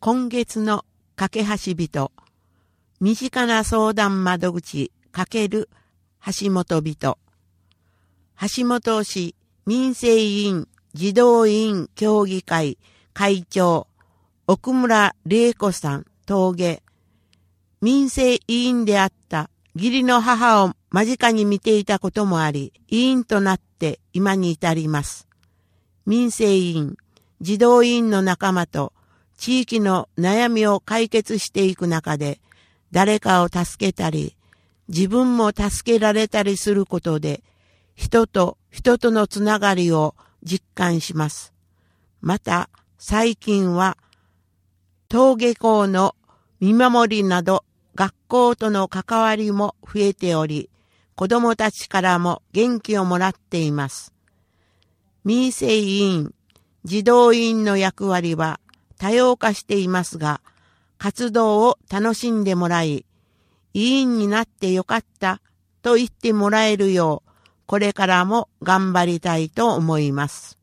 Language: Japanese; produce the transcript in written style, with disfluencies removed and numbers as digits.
今月の架け橋人、身近な相談窓口×橋本人、橋本市民生委員児童委員協議会会長、奥村玲子さん、峠。民生委員であった義理の母を間近に見ていたこともあり、委員となって今に至ります。民生委員、児童委員の仲間と地域の悩みを解決していく中で、誰かを助けたり、自分も助けられたりすることで、人と人とのつながりを実感します。また、最近は、登下校の見守りなど、学校との関わりも増えており、子どもたちからも元気をもらっています。民生委員、児童委員の役割は多様化していますが、活動を楽しんでもらい、委員になってよかったと言ってもらえるよう、これからも頑張りたいと思います。